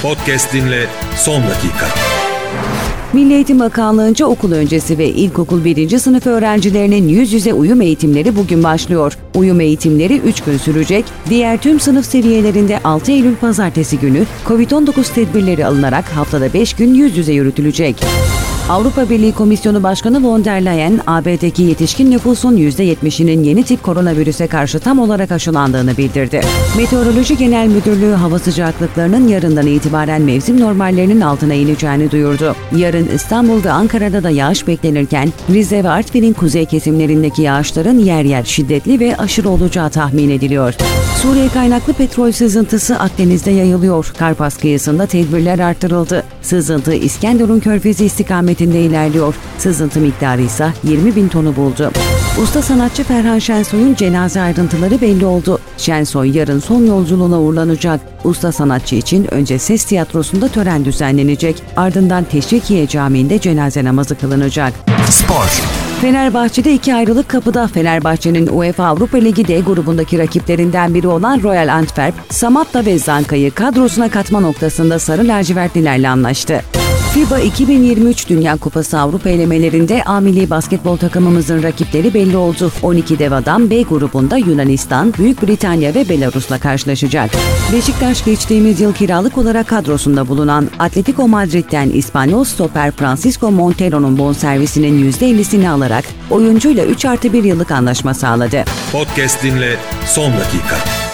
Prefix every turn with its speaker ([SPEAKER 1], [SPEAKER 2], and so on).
[SPEAKER 1] Podcast dinle son dakika.
[SPEAKER 2] Milli Eğitim Bakanlığı'nca okul öncesi ve ilkokul 1. sınıf öğrencilerinin yüz yüze uyum eğitimleri bugün başlıyor. Uyum eğitimleri 3 gün sürecek. Diğer tüm sınıf seviyelerinde 6 Eylül Pazartesi günü COVID-19 tedbirleri alınarak haftada 5 gün yüz yüze yürütülecek. Avrupa Birliği Komisyonu Başkanı von der Leyen, AB'deki yetişkin nüfusun %70'inin yeni tip koronavirüse karşı tam olarak aşılandığını bildirdi. Meteoroloji Genel Müdürlüğü hava sıcaklıklarının yarından itibaren mevsim normallerinin altına ineceğini duyurdu. Yarın İstanbul'da, Ankara'da da yağış beklenirken, Rize ve Artvin'in kuzey kesimlerindeki yağışların yer yer şiddetli ve aşırı olacağı tahmin ediliyor. Suriye kaynaklı petrol sızıntısı Akdeniz'de yayılıyor. Karpas kıyısında tedbirler artırıldı. Sızıntı İskenderun Körfezi istikametinde ilerliyor. Sızıntı miktarı ise 20.000 tonu buldu. Usta sanatçı Ferhan Şensoy'un cenaze ayrıntıları belli oldu. Şensoy yarın son yolculuğuna uğurlanacak. Usta sanatçı için önce Ses Tiyatrosu'nda tören düzenlenecek. Ardından Teşvikiye Camii'nde cenaze namazı kılınacak.
[SPEAKER 1] Spor.
[SPEAKER 2] Fenerbahçe'de iki ayrılık kapıda. Fenerbahçe'nin UEFA Avrupa Ligi D grubundaki rakiplerinden biri olan Royal Antwerp, Samatta ve Zanka'yı kadrosuna katma noktasında sarı lacivertlilerle anlaştı. FIBA 2023 Dünya Kupası Avrupa elemelerinde A milli basketbol takımımızın rakipleri belli oldu. 12 dev adam B grubunda Yunanistan, Büyük Britanya ve Belarus'la karşılaşacak. Beşiktaş geçtiğimiz yıl kiralık olarak kadrosunda bulunan Atletico Madrid'den İspanyol stoper Francisco Montero'nun bonservisinin %50'sini alarak oyuncuyla 3+1 yıllık anlaşma sağladı.
[SPEAKER 1] Podcast dinle son dakika.